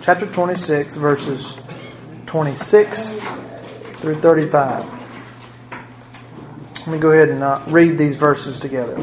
chapter 26, verses 26 through 35. Let me go ahead and read these verses together.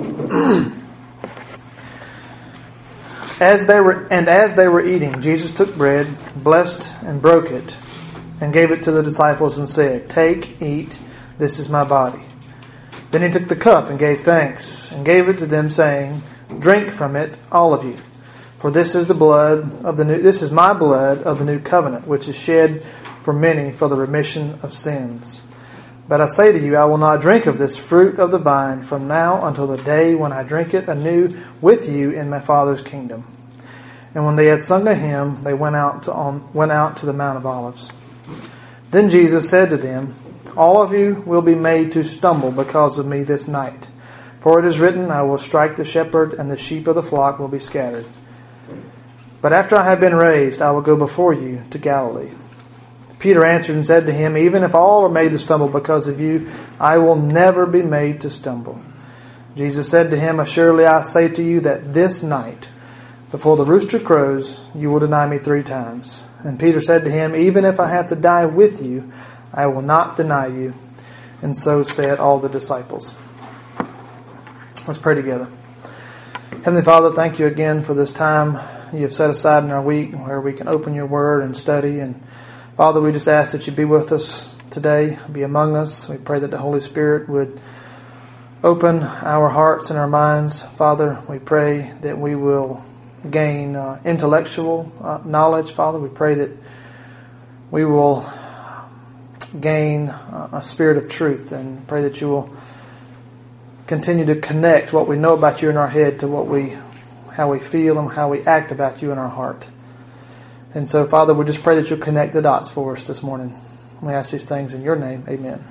As they were eating, Jesus took bread, blessed and broke it, and gave it to the disciples and said, "Take, eat, this is my body." Then he took the cup and gave thanks, and gave it to them, saying, "Drink from it, all of you. For this is my blood of the new covenant, which is shed for many for the remission of sins. But I say to you, I will not drink of this fruit of the vine from now until the day when I drink it anew with you in my Father's kingdom." And when they had sung a hymn, they went out to the Mount of Olives. Then Jesus said to them, "All of you will be made to stumble because of me this night. For it is written, I will strike the shepherd, and the sheep of the flock will be scattered. But after I have been raised, I will go before you to Galilee." Peter answered and said to him, "Even if all are made to stumble because of you, I will never be made to stumble." Jesus said to him, "Assuredly I say to you that this night, before the rooster crows, you will deny me 3 times. And Peter said to him, "Even if I have to die with you, I will not deny you." And so said all the disciples. Let's pray together. Heavenly Father, thank you again for this time you have set aside in our week where we can open your word and study. And Father, we just ask that you be with us today, be among us. We pray that the Holy Spirit would open our hearts and our minds. Father, we pray that we will gain intellectual knowledge. Father, we pray that we will gain a spirit of truth, and pray that you will continue to connect what we know about you in our head to how we feel and how we act about you in our heart. And so, Father, we just pray that you'll connect the dots for us this morning. We ask these things in your name. Amen.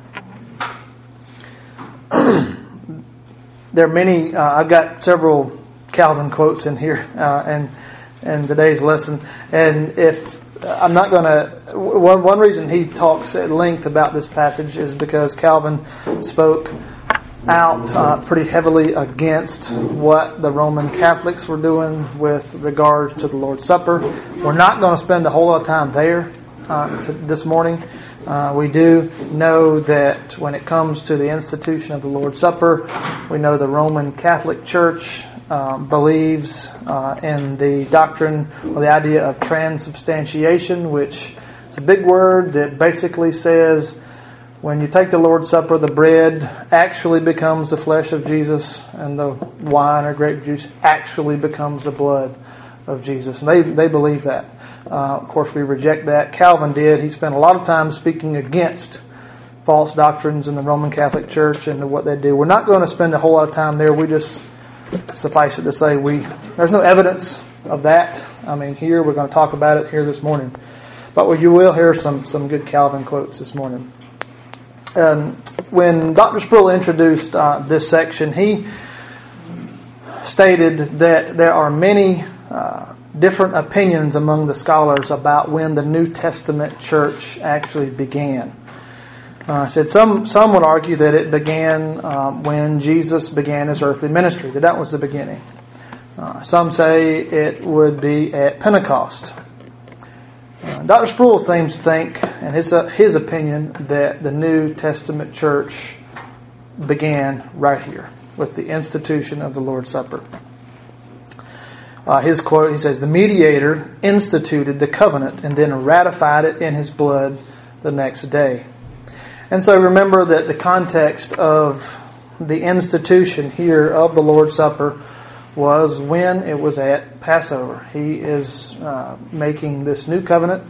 There are many, I've got several Calvin quotes in here and today's lesson. And if I'm not going to, one reason he talks at length about this passage is because Calvin spoke out pretty heavily against what the Roman Catholics were doing with regard to the Lord's Supper. We're not going to spend a whole lot of time there this morning. We do know that when it comes to the institution of the Lord's Supper, we know the Roman Catholic Church believes in the doctrine or the idea of transubstantiation, which is a big word that basically says when you take the Lord's Supper, the bread actually becomes the flesh of Jesus, and the wine or grape juice actually becomes the blood of Jesus. And they believe that. Of course, we reject that. Calvin did. He spent a lot of time speaking against false doctrines in the Roman Catholic Church and what they do. We're not going to spend a whole lot of time there. We just suffice it to say there's no evidence of that. I mean, here we're going to talk about it here this morning. But you will hear some good Calvin quotes this morning. When Dr. Sproul introduced this section, he stated that there are many different opinions among the scholars about when the New Testament church actually began. He said some would argue that it began when Jesus began his earthly ministry, that was the beginning. Some say it would be at Pentecost. Dr. Sproul seems to think, and his opinion, that the New Testament church began right here with the institution of the Lord's Supper. His quote, he says, "The mediator instituted the covenant and then ratified it in his blood the next day." And so remember that the context of the institution here of the Lord's Supper was when it was at Passover. He is making this new covenant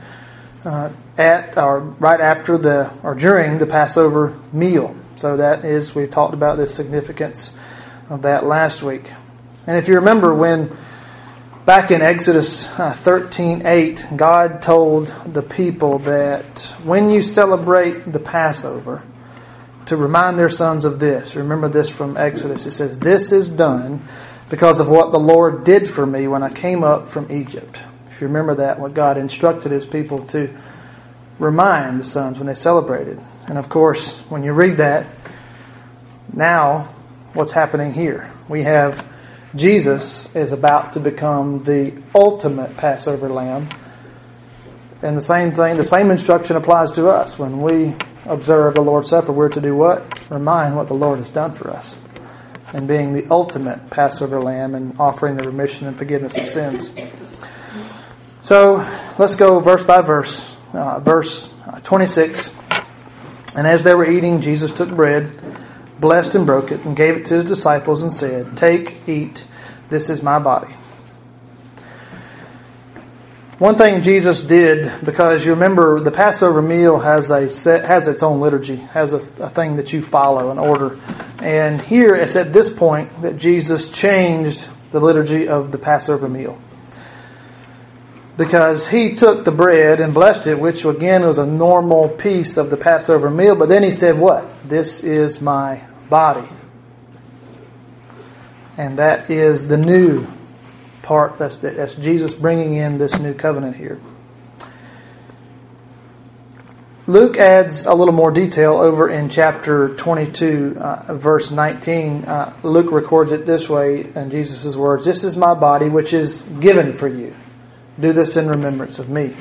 right after or during the Passover meal. So that is, we've talked about the significance of that last week. And if you remember when back in Exodus 13:8, God told the people that when you celebrate the Passover, to remind their sons of this. Remember this from Exodus. It says, "This is done because of what the Lord did for me when I came up from Egypt." If you remember that, what God instructed his people to remind the sons when they celebrated. And of course, when you read that, now what's happening here? We have Jesus is about to become the ultimate Passover lamb And the same instruction applies to us. When we observe the Lord's Supper, we're to do what? Remind what the Lord has done for us. And being the ultimate Passover lamb and offering the remission and forgiveness of sins. So let's go verse by verse. Verse 26. And as they were eating, Jesus took bread, blessed and broke it, and gave it to his disciples and said, "Take, eat, this is my body." One thing Jesus did, because you remember the Passover meal has its own liturgy, has a thing that you follow, an order. And here it's at this point that Jesus changed the liturgy of the Passover meal. Because he took the bread and blessed it, which again was a normal piece of the Passover meal, but then he said what? "This is my body." And that is the new part. That's Jesus bringing in this new covenant here. Luke adds a little more detail over in chapter 22, verse 19. Luke records it this way in Jesus' words, "This is my body which is given for you. Do this in remembrance of me."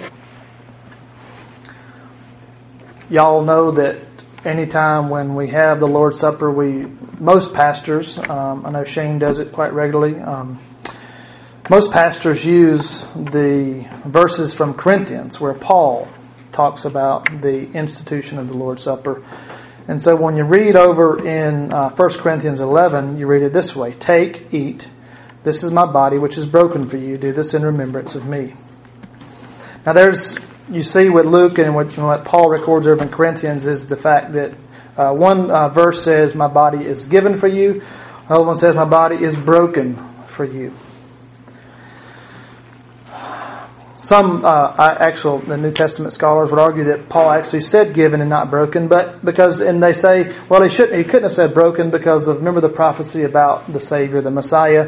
Y'all know that anytime when we have the Lord's Supper, most pastors, I know Shane does it quite regularly, most pastors use the verses from Corinthians where Paul talks about the institution of the Lord's Supper. And so when you read over in 1 Corinthians 11, you read it this way, "Take, eat, this is my body which is broken for you. Do this in remembrance of me." Now you see what Luke and what Paul records over in Corinthians is the fact that one verse says, "My body is given for you." The other one says, "My body is broken for you." Some the New Testament scholars would argue that Paul actually said given and not broken, but they say, well, he couldn't have said broken because remember the prophecy about the Savior, the Messiah.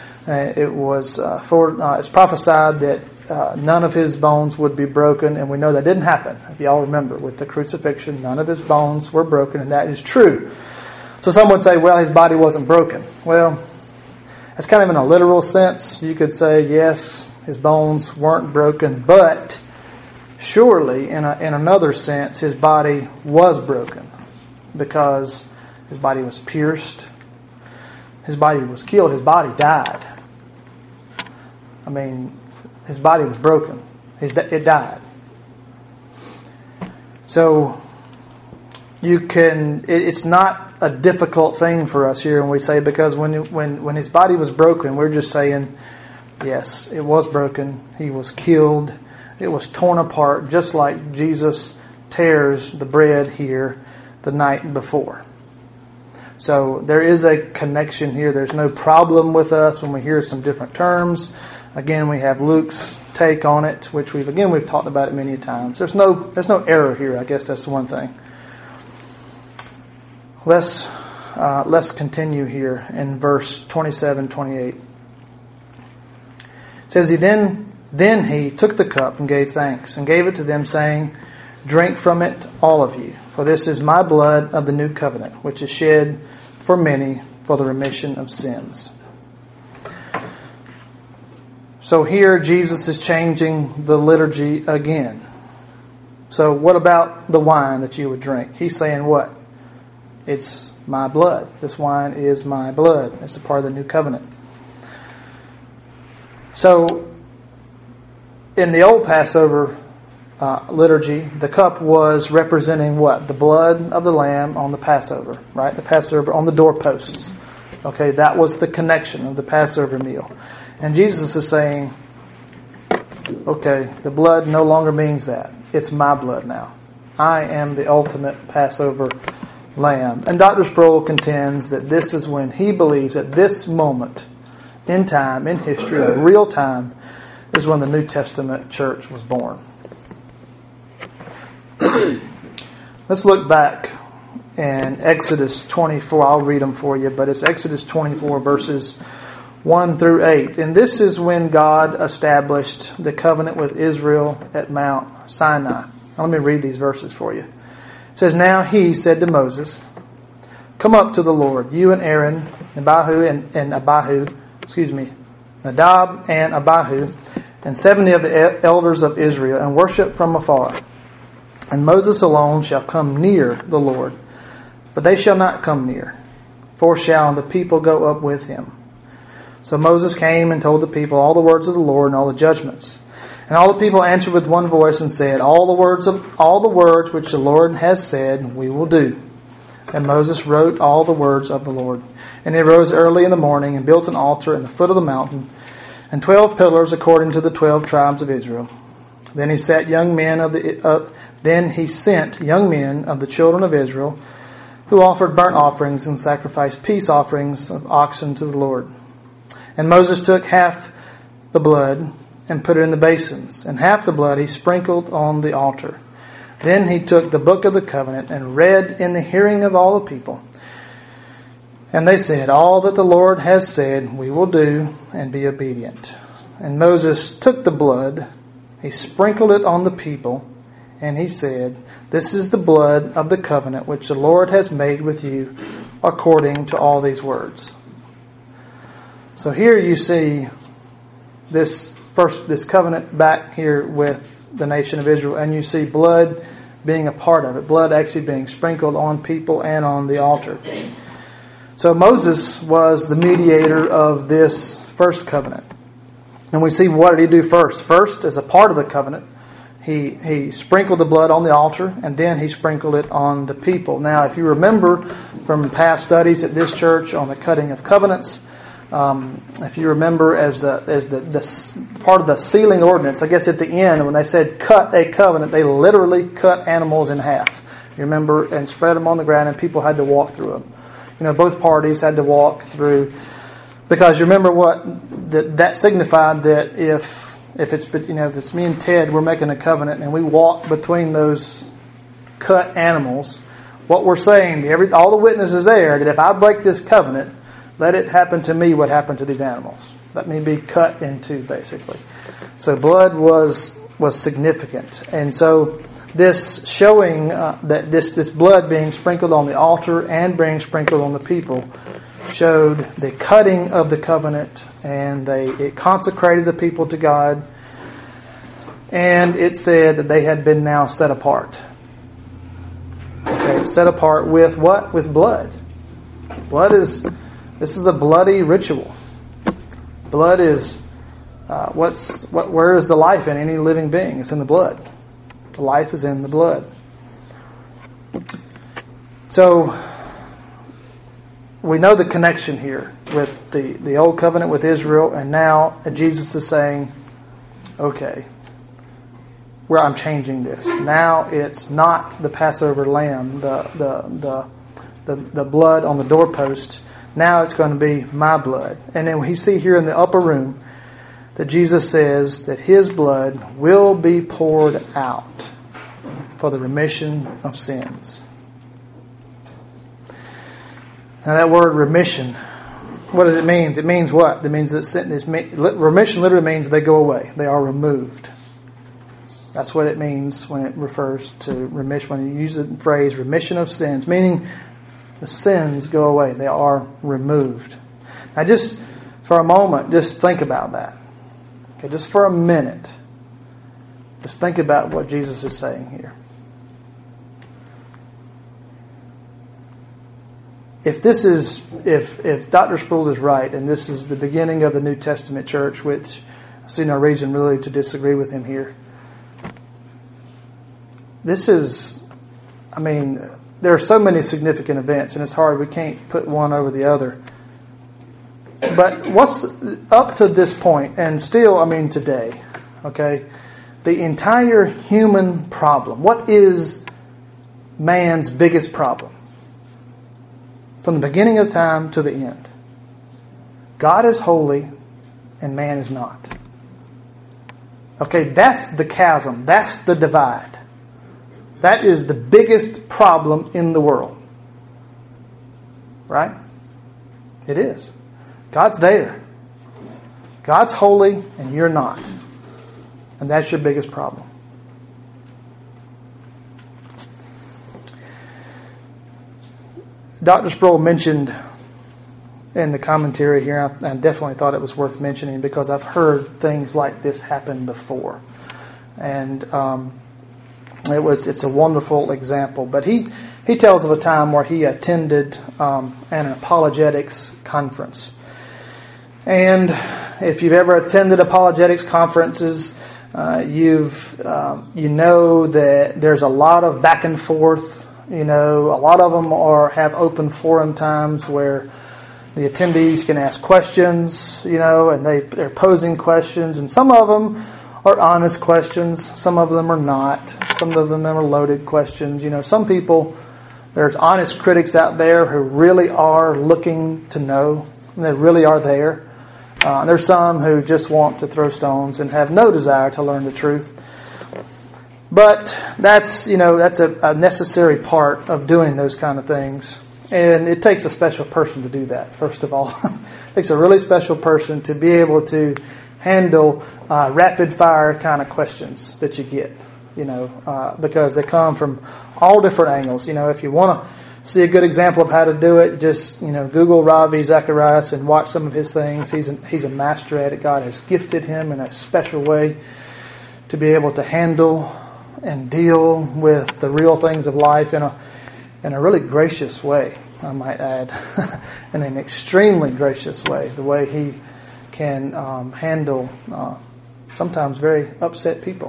It's prophesied that none of his bones would be broken, and we know that didn't happen. If y'all remember, with the crucifixion, none of his bones were broken, and that is true. So some would say, well, his body wasn't broken. Well, that's kind of in a literal sense. You could say, yes, his bones weren't broken, but surely in another sense, his body was broken because his body was pierced, his body was killed, his body died. I mean, his body was broken. It died. So it's not a difficult thing for us here when we say, because when his body was broken, we're just saying, yes, it was broken. He was killed. It was torn apart, just like Jesus tears the bread here the night before. So there is a connection here. There's no problem with us when we hear some different terms. Again, we have Luke's take on it, which we've talked about it many times. There's no error here. I guess that's the one thing. Let's continue here in verse 27, 28. It says, Then he took the cup and gave thanks, and gave it to them, saying, Drink from it, all of you, for this is my blood of the new covenant, which is shed for many for the remission of sins. So here Jesus is changing the liturgy again. So what about the wine that you would drink? He's saying what? It's my blood. This wine is my blood. It's a part of the new covenant. So in the old Passover liturgy, the cup was representing what? The blood of the lamb on the Passover, right? The Passover on the doorposts. Okay, that was the connection of the Passover meal. And Jesus is saying, okay, the blood no longer means that. It's my blood now. I am the ultimate Passover lamb. And Dr. Sproul contends that this is when he believes that this moment in time, in history, in real time, is when the New Testament church was born. Let's look back in Exodus 24. I'll read them for you, but it's Exodus 24 verses 1 through 8. And this is when God established the covenant with Israel at Mount Sinai. Now, let me read these verses for you. It says, Now he said to Moses, Come up to the Lord, you and Aaron, Nadab and Abihu, and 70 of the elders of Israel, and worship from afar. And Moses alone shall come near the Lord, but they shall not come near, for shall the people go up with him. So Moses came and told the people all the words of the Lord and all the judgments. And all the people answered with one voice and said, all the words which the Lord has said, we will do. And Moses wrote all the words of the Lord. And he rose early in the morning and built an altar in the foot of the mountain, and 12 pillars according to the 12 tribes of Israel. Then he sent young men of the children of Israel, who offered burnt offerings and sacrificed peace offerings of oxen to the Lord. And Moses took half the blood and put it in the basins, and half the blood he sprinkled on the altar. Then he took the book of the covenant and read in the hearing of all the people. And they said, all that the Lord has said we will do, and be obedient. And Moses took the blood, he sprinkled it on the people, and he said, this is the blood of the covenant which the Lord has made with you according to all these words. So here you see this covenant back here with the nation of Israel, and you see blood being a part of it. Blood actually being sprinkled on people and on the altar. So Moses was the mediator of this first covenant. And we see, what did he do first? First, as a part of the covenant, he sprinkled the blood on the altar, and then he sprinkled it on the people. Now, if you remember from past studies at this church on the cutting of covenants, if you remember as the part of the sealing ordinance, I guess at the end when they said cut a covenant, they literally cut animals in half. You remember, and spread them on the ground, and people had to walk through them. Both parties had to walk through, because you remember what that signified, that if it's me and Ted, we're making a covenant, and we walk between those cut animals, what we're saying to all the witnesses there, that if I break this covenant, let it happen to me what happened to these animals. Let me be cut in two, basically. So blood was significant. And so this showing that this blood being sprinkled on the altar and being sprinkled on the people showed the cutting of the covenant, and it consecrated the people to God. And it said that they had been now set apart. Okay, set apart with what? With blood. This is a bloody ritual. Blood is where is the life in any living being? It's in the blood. The life is in the blood. So we know the connection here with the old covenant with Israel, and now Jesus is saying, okay, where I'm changing this. Now it's not the Passover lamb, the blood on the doorpost. Now it's going to be my blood. And then we see here in the upper room that Jesus says that his blood will be poured out for the remission of sins. Now that word remission, what does it mean? It means what? It means that remission literally means they go away. They are removed. That's what it means when it refers to remission. When you use the phrase remission of sins, meaning the sins go away. They are removed. Now just for a moment, just think about that. Okay, just for a minute. Just think about what Jesus is saying here. If Dr. Sproul is right, and this is the beginning of the New Testament church, which I see no reason really to disagree with him here. There are so many significant events, and it's hard. We can't put one over the other. But what's up to this point, and still, today, okay, the entire human problem. What is man's biggest problem? From the beginning of time to the end. God is holy, and man is not. Okay, that's the chasm. That's the divide. That is the biggest problem in the world. Right? It is. God's there. God's holy and you're not. And that's your biggest problem. Dr. Sproul mentioned in the commentary here. I definitely thought it was worth mentioning because I've heard things like this happen before. And it's a wonderful example. But he tells of a time where he attended an apologetics conference. And if you've ever attended apologetics conferences, you know that there's a lot of back and forth. A lot of them have open forum times where the attendees can ask questions, and they're posing questions, and some of them are honest questions, some of them are not, some of them are loaded questions. Some people, there's honest critics out there who really are looking to know, and they really are there. There's some who just want to throw stones and have no desire to learn the truth. But that's a necessary part of doing those kind of things. And it takes a special person to do that, first of all. It takes a really special person to be able to handle rapid fire kind of questions that you get, because they come from all different angles. If you want to see a good example of how to do it, just Google Ravi Zacharias and watch some of his things. He's a master at it. God has gifted him in a special way to be able to handle and deal with the real things of life in a really gracious way, I might add, in an extremely gracious way. The way he can handle sometimes very upset people,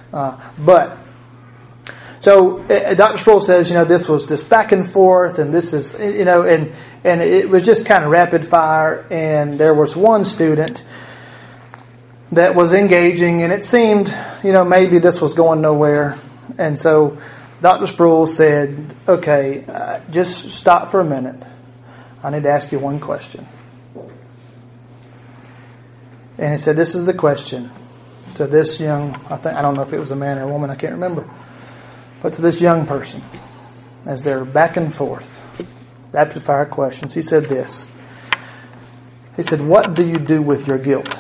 So Dr. Sproul says, this was this back and forth, and this is, and it was just kind of rapid fire. And there was one student that was engaging, and it seemed, maybe this was going nowhere. And so Dr. Sproul said, okay, just stop for a minute. I need to ask you one question. And he said, this is the question to this young, I don't know if it was a man or a woman, I can't remember. But to this young person, as they're back and forth, rapid fire questions, he said this. He said, what do you do with your guilt?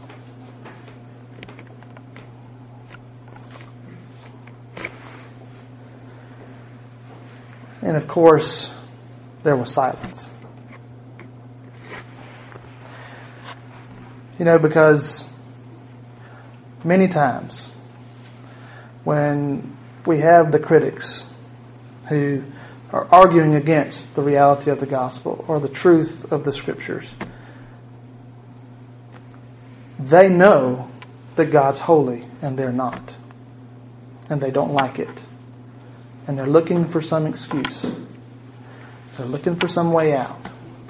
And of course, there was silence. Because many times when we have the critics who are arguing against the reality of the gospel or the truth of the scriptures, they know that God's holy and they're not. And they don't like it. And they're looking for some excuse. They're looking for some way out.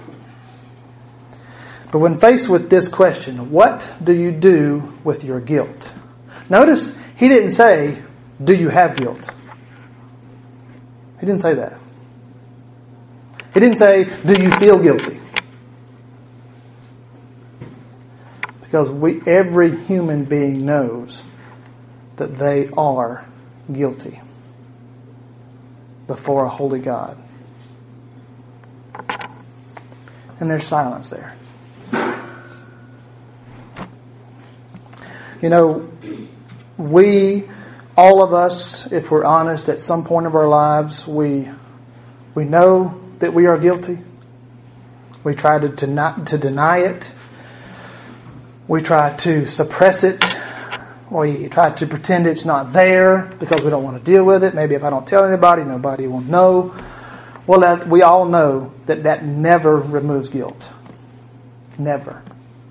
But when faced with this question, what do you do with your guilt? Notice he didn't say, do you have guilt? He didn't say that. He didn't say, do you feel guilty? Because every human being knows that they are guilty before a holy God. And there's silence there. All of us, if we're honest, at some point of our lives, we know that we are guilty. We try to deny it. We try to suppress it. We try to pretend it's not there because we don't want to deal with it. Maybe if I don't tell anybody, nobody will know. Well, we all know that never removes guilt. Never.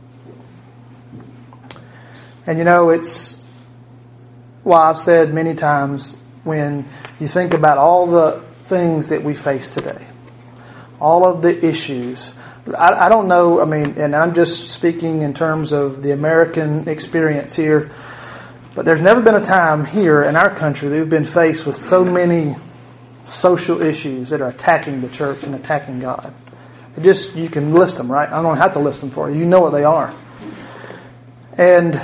And it's why I've said many times, when you think about all the things that we face today, all of the issues, I don't know, and I'm just speaking in terms of the American experience here, but there's never been a time here in our country that we've been faced with so many social issues that are attacking the church and attacking God. You can list them, right? I don't have to list them for you. You know what they are. And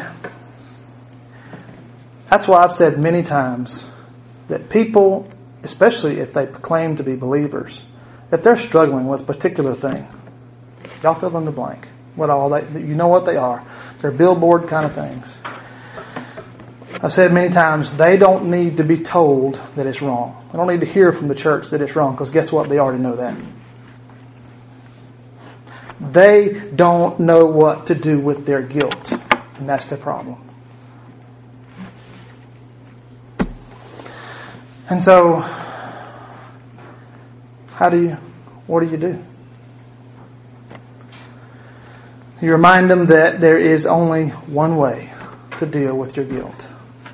that's why I've said many times that people, especially if they claim to be believers, if they're struggling with a particular thing, y'all fill in the blank. You know what they are. They're billboard kind of things. I've said many times, they don't need to be told that it's wrong. They don't need to hear from the church that it's wrong, because guess what? They already know that. They don't know what to do with their guilt. And that's the problem. And so, what do you do? You remind them that there is only one way to deal with your guilt.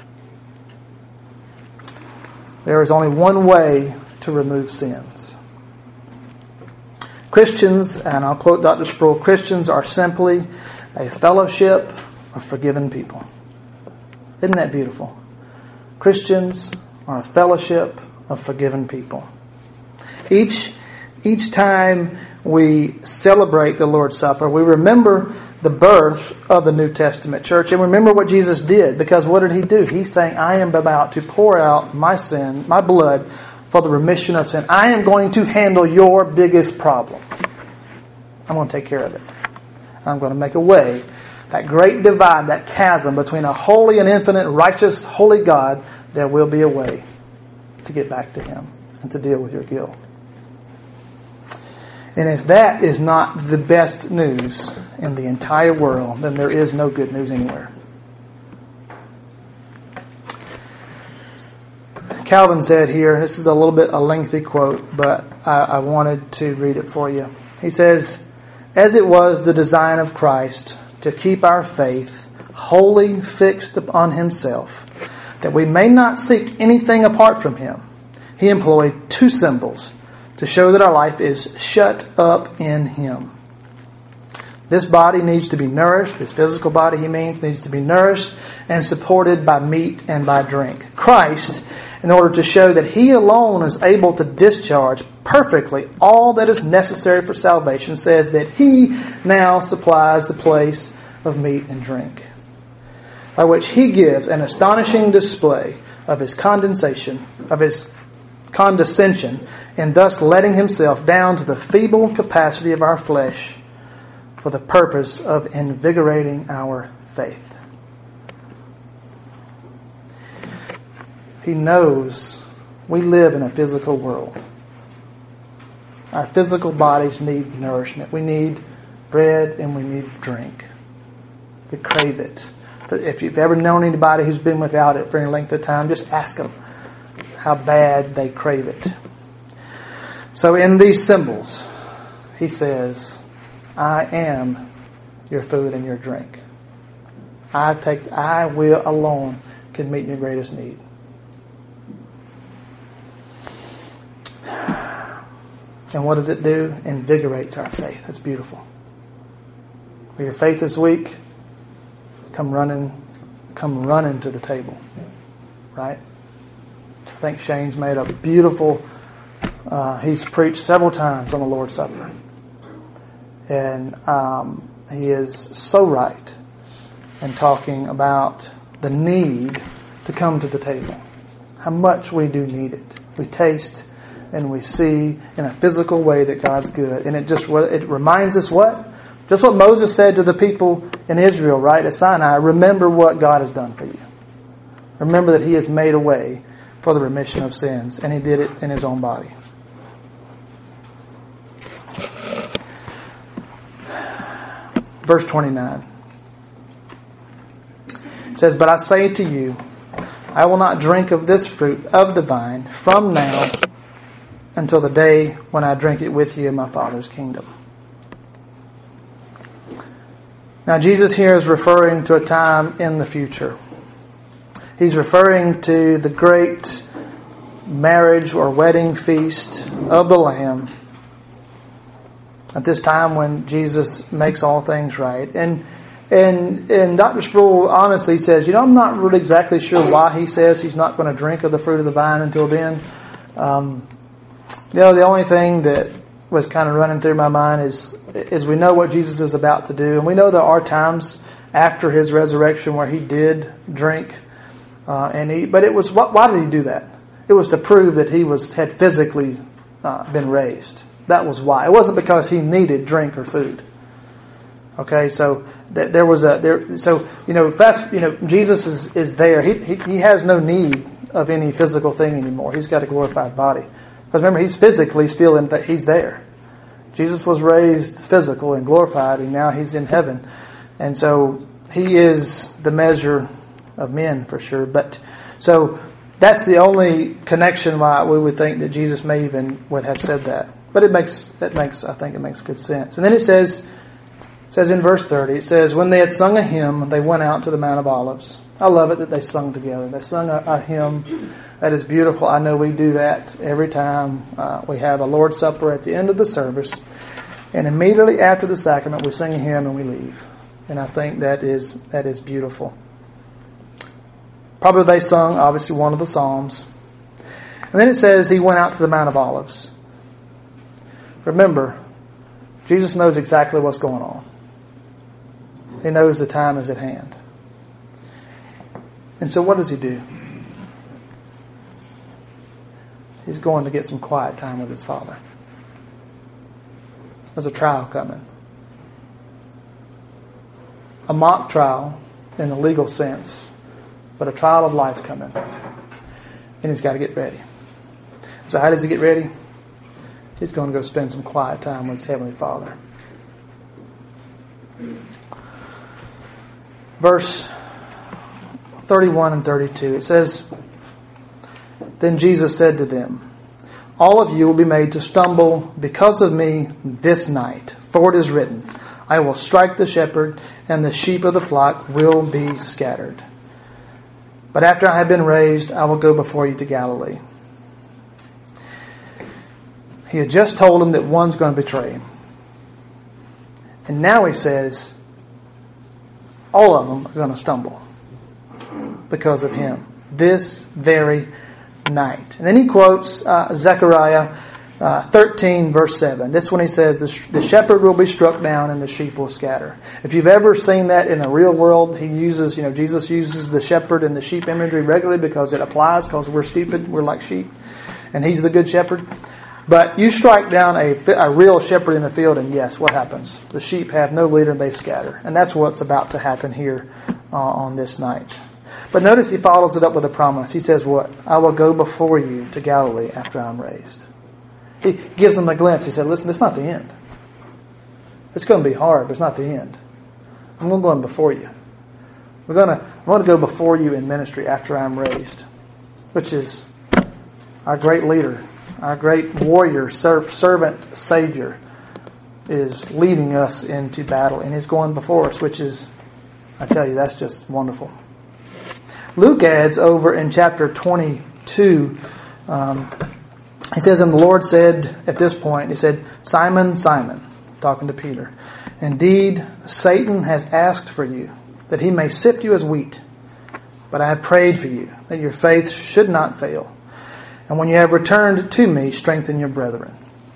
There is only one way to remove sins. Christians, and I'll quote Dr. Sproul, Christians are simply a fellowship of forgiven people. Isn't that beautiful? Christians are a fellowship of forgiven people. Each time we celebrate the Lord's Supper, we remember the birth of the New Testament church, and remember what Jesus did, because what did He do? He's saying, I am about to pour out my sin, my blood, for the remission of sin. I am going to handle your biggest problem. I'm going to take care of it. I'm going to make a way. That great divide, that chasm between a holy and infinite, righteous, holy God, there will be a way to get back to Him and to deal with your guilt. And if that is not the best news in the entire world, then there is no good news anywhere. Calvin said here, this is a little bit a lengthy quote, but I wanted to read it for you. He says, as it was the design of Christ to keep our faith wholly fixed upon Himself, that we may not seek anything apart from Him, He employed two symbols to show that our life is shut up in Him. This body needs to be nourished, this physical body, he means, needs to be nourished and supported by meat and by drink. Christ, in order to show that He alone is able to discharge perfectly all that is necessary for salvation, says that He now supplies the place of meat and drink, by which He gives an astonishing display of His condescension, and thus letting Himself down to the feeble capacity of our flesh for the purpose of invigorating our faith. He knows we live in a physical world. Our physical bodies need nourishment. We need bread and we need drink. We crave it. But if you've ever known anybody who's been without it for any length of time, just ask them how bad they crave it. So in these symbols, He says, I am your food and your drink. I will alone can meet your greatest need. And what does it do? Invigorates our faith. That's beautiful. When your faith is weak, come running to the table. Right? I think Shane's made a beautiful, he's preached several times on the Lord's Supper. And he is so right in talking about the need to come to the table. How much we do need it. We taste and we see in a physical way that God's good. And it reminds us what? Just what Moses said to the people in Israel, right, at Sinai. Remember what God has done for you. Remember that He has made a way for the remission of sins. And He did it in His own body. Verse 29. It says, but I say to you, I will not drink of this fruit of the vine from now until the day when I drink it with you in my Father's kingdom. Now Jesus here is referring to a time in the future. He's referring to the great marriage or wedding feast of the Lamb at this time when Jesus makes all things right. And Dr. Sproul honestly says, I'm not really exactly sure why he says he's not going to drink of the fruit of the vine until then. The only thing that was kind of running through my mind is we know what Jesus is about to do. And we know there are times after His resurrection where He did drink and eat. But it was, why did He do that? It was to prove that He had physically been raised. That was why. It wasn't because He needed drink or food. Okay, so Jesus is there. He has no need of any physical thing anymore. He's got a glorified body. Because remember, He's physically still he's there. Jesus was raised physical and glorified, and now he's in heaven. And so he is the measure of men for sure. But so that's the only connection why we would think that Jesus may even would have said that. But I think it makes good sense. And then it says in verse 30, it says, when they had sung a hymn, they went out to the Mount of Olives. I love it that they sung together. They sung a hymn that is beautiful. I know we do that every time we have a Lord's Supper at the end of the service. And immediately after the sacrament, we sing a hymn and we leave. And I think that is beautiful. Probably they sung, obviously, one of the Psalms. And then it says he went out to the Mount of Olives. Remember, Jesus knows exactly what's going on. He knows the time is at hand. And so what does he do? He's going to get some quiet time with his Father. There's a trial coming. A mock trial in the legal sense, but a trial of life coming. And he's got to get ready. So how does he get ready? He's going to go spend some quiet time with his Heavenly Father. Verse 31 and 32, it says, then Jesus said to them, all of you will be made to stumble because of me this night. For it is written, I will strike the shepherd, and the sheep of the flock will be scattered. But after I have been raised, I will go before you to Galilee. He had just told him that one's going to betray him. And now he says, all of them are going to stumble because of him this very night. And then he quotes Zechariah 13 verse 7. This one he says, the shepherd will be struck down and the sheep will scatter. If you've ever seen that in the real world, Jesus uses the shepherd and the sheep imagery regularly because it applies, because we're stupid, we're like sheep, and he's the good shepherd. But you strike down a real shepherd in the field, and yes, what happens? The sheep have no leader and they scatter. And that's what's about to happen here on this night. But notice he follows it up with a promise. He says what? I will go before you to Galilee after I'm raised. He gives them a glimpse. He said, listen, it's not the end. It's going to be hard, but it's not the end. I'm going to go in before you. I'm going to go before you in ministry after I'm raised, which is our great leader. Our great warrior, servant, Savior is leading us into battle, and He's going before us, which is, I tell you, that's just wonderful. Luke adds over in chapter 22, he says, and the Lord said at this point, He said, Simon, Simon, talking to Peter, indeed Satan has asked for you, that he may sift you as wheat, but I have prayed for you, that your faith should not fail. And when you have returned to me, strengthen your brethren.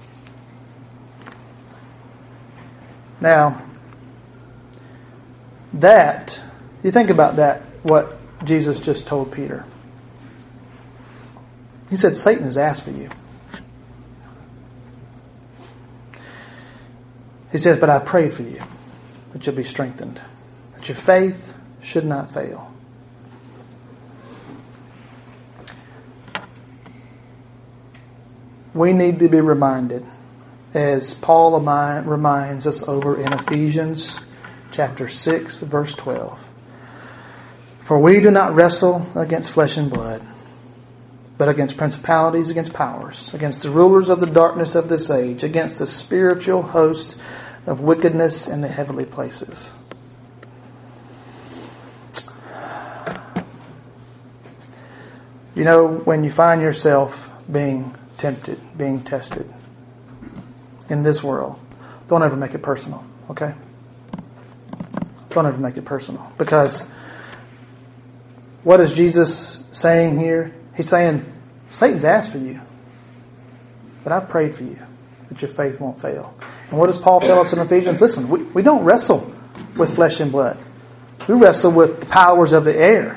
Now, you think about that, what Jesus just told Peter. He said, Satan has asked for you. He says, but I prayed for you, that you'll be strengthened, that your faith should not fail. We need to be reminded, as Paul reminds us over in Ephesians chapter 6, verse 12. For we do not wrestle against flesh and blood, but against principalities, against powers, against the rulers of the darkness of this age, against the spiritual hosts of wickedness in the heavenly places. You know, when you find yourself being tempted, being tested in this world, don't ever make it personal, okay? Don't ever make it personal. Because what is Jesus saying here? He's saying, Satan's asked for you, but I've prayed for you, that your faith won't fail. And what does Paul tell us in Ephesians? Listen, we don't wrestle with flesh and blood. We wrestle with the powers of the air.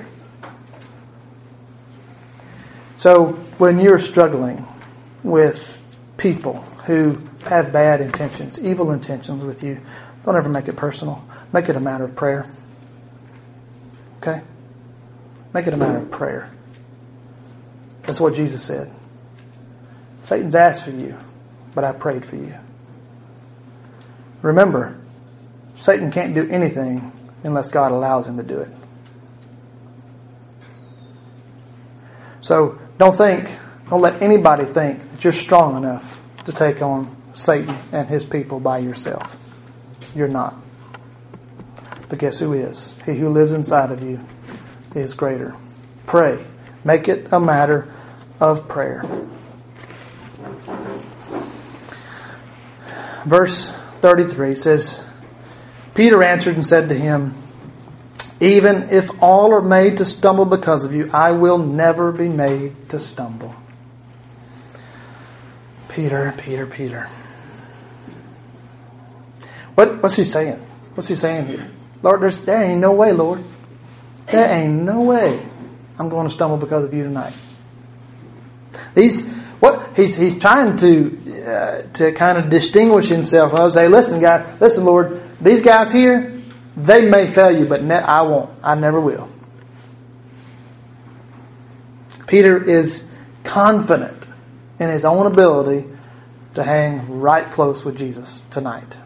So when you're struggling with people who have bad intentions, evil intentions with you, don't ever make it personal. Make it a matter of prayer. Okay? Make it a matter of prayer. That's what Jesus said. Satan's asked for you, but I prayed for you. remember, Satan can't do anything unless God allows him to do it. So don't let anybody think that you're strong enough to take on Satan and his people by yourself. You're not. But guess who is? He who lives inside of you is greater. Pray. Make it a matter of prayer. Verse 33 says, Peter answered and said to him, even if all are made to stumble because of you, I will never be made to stumble. Peter. What's he saying? What's he saying here? Lord, there ain't no way, Lord. There ain't no way I'm going to stumble because of you tonight. He's trying to kind of distinguish himself. I would say, listen, Lord, these guys here, they may fail you, but I won't. I never will. Peter is confident in his own ability to hang right close with Jesus tonight.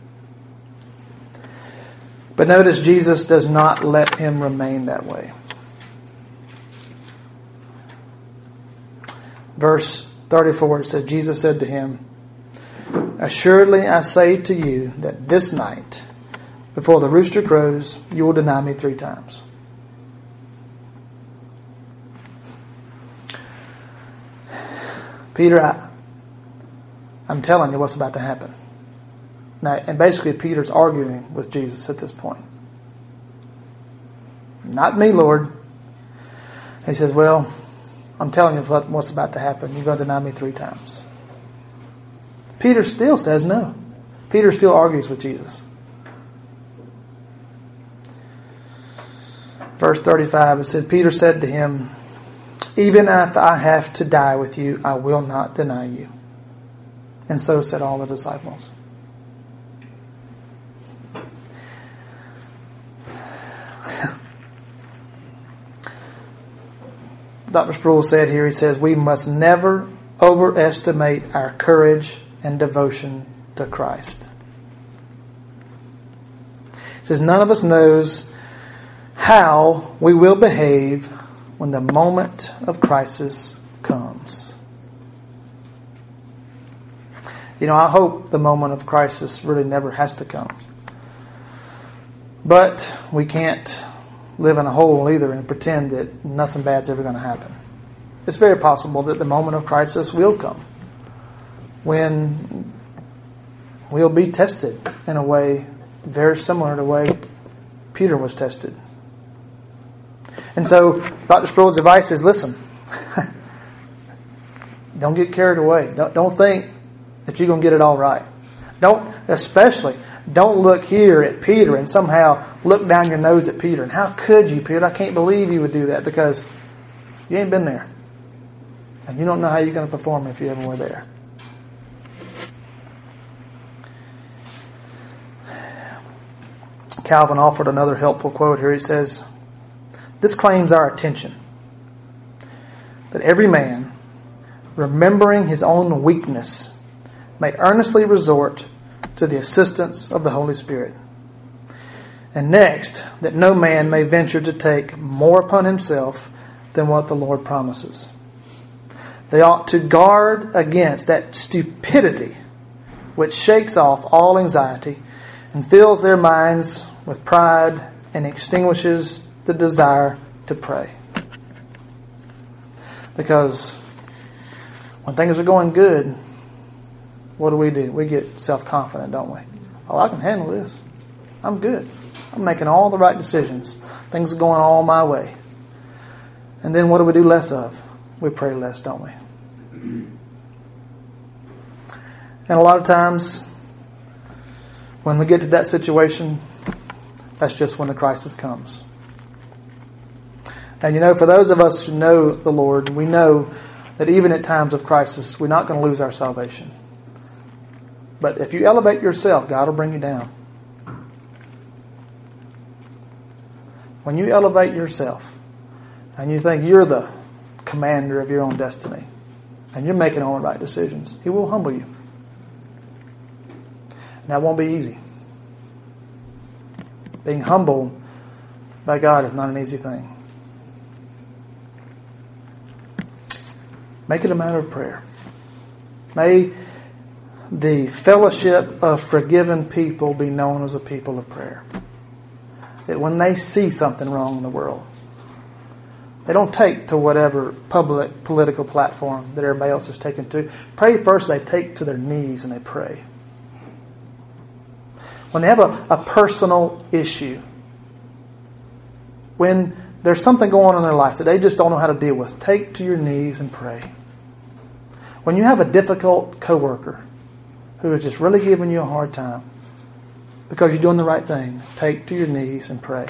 But notice Jesus does not let him remain that way. Verse 34, it says, Jesus said to him, assuredly I say to you that this night, before the rooster crows, you will deny me 3 times. Peter, I'm telling you what's about to happen. Now, and basically Peter's arguing with Jesus at this point. Not me, Lord. He says, well, I'm telling you what's about to happen. You're going to deny me 3 times. Peter still says no. Peter still argues with Jesus. Verse 35, it said, Peter said to him, even if I have to die with you, I will not deny you. And so said all the disciples. Dr. Sproul said here, he says, we must never overestimate our courage and devotion to Christ. He says, none of us knows how we will behave when the moment of crisis comes. I hope the moment of crisis really never has to come. But we can't live in a hole either and pretend that nothing bad's ever going to happen. It's very possible that the moment of crisis will come when we'll be tested in a way very similar to the way Peter was tested. And so Dr. Sproul's advice is, listen, don't get carried away. Don't think that you're going to get it all right. Don't look here at Peter and somehow look down your nose at Peter. And how could you, Peter? I can't believe you would do that, because you ain't been there. And you don't know how you're going to perform if you ever were there. Calvin offered another helpful quote here. He says, this claims our attention, that every man, remembering his own weakness, may earnestly resort to the assistance of the Holy Spirit. And next, that no man may venture to take more upon himself than what the Lord promises. They ought to guard against that stupidity which shakes off all anxiety and fills their minds with pride and extinguishes the desire to pray. Because when things are going good, what do? We get self-confident, don't we? Oh, I can handle this. I'm good. I'm making all the right decisions. Things are going all my way. And then what do we do less of? We pray less, don't we? And a lot of times, when we get to that situation, that's just when the crisis comes. And for those of us who know the Lord, we know that even at times of crisis, we're not going to lose our salvation. But if you elevate yourself, God will bring you down. When you elevate yourself and you think you're the commander of your own destiny and you're making all the right decisions, He will humble you. That won't be easy. Being humbled by God is not an easy thing. Make it a matter of prayer. May the fellowship of forgiven people be known as a people of prayer. That when they see something wrong in the world, they don't take to whatever public political platform that everybody else is taking to. Pray first, they take to their knees and they pray. When they have a personal issue, when there's something going on in their life that they just don't know how to deal with, take to your knees and pray. When you have a difficult coworker who is just really giving you a hard time because you're doing the right thing, take to your knees and pray.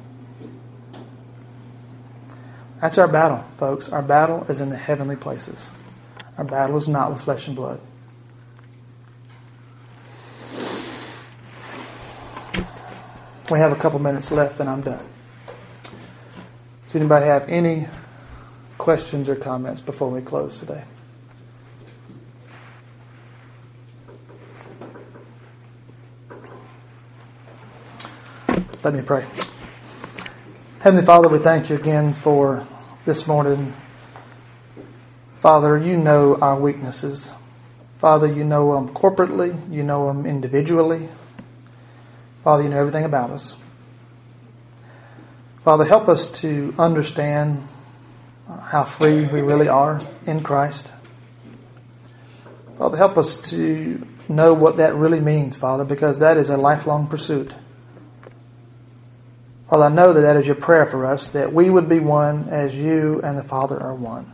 That's our battle, folks. Our battle is in the heavenly places. Our battle is not with flesh and blood. We have a couple minutes left and I'm done. Does anybody have any questions or comments before we close today? Let me pray. Heavenly Father, we thank you again for this morning. Father, you know our weaknesses. Father, you know them corporately. You know them individually. Father, you know everything about us. Father, help us to understand how free we really are in Christ. Father, help us to know what that really means, Father, because that is a lifelong pursuit. Father, I know that that is your prayer for us, that we would be one as you and the Father are one.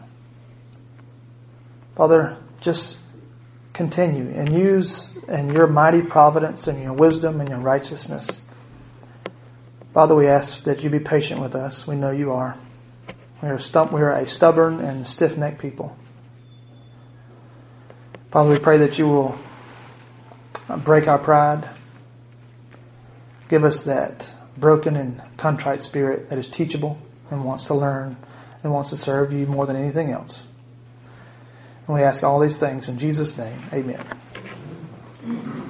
Father, just continue and use in your mighty providence and your wisdom and your righteousness. Father, we ask that you be patient with us. We know you are. We are a stubborn and stiff-necked people. Father, we pray that you will break our pride. Give us that broken and contrite spirit that is teachable and wants to learn and wants to serve you more than anything else. And we ask all these things in Jesus' name. Amen.